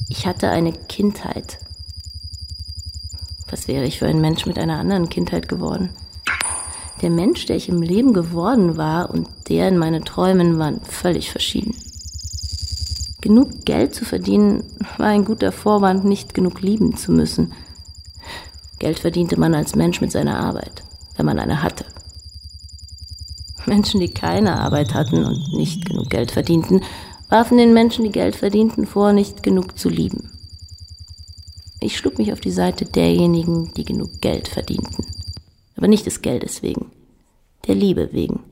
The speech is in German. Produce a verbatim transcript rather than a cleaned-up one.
Ich hatte eine Kindheit. Was wäre ich für ein Mensch mit einer anderen Kindheit geworden? Der Mensch, der ich im Leben geworden war und der in meinen Träumen, waren völlig verschieden. Genug Geld zu verdienen war ein guter Vorwand, nicht genug lieben zu müssen. Geld verdiente man als Mensch mit seiner Arbeit, wenn man eine hatte. Menschen, die keine Arbeit hatten und nicht genug Geld verdienten, warfen den Menschen, die Geld verdienten, vor, nicht genug zu lieben. Ich schlug mich auf die Seite derjenigen, die genug Geld verdienten. Aber nicht des Geldes wegen, der Liebe wegen.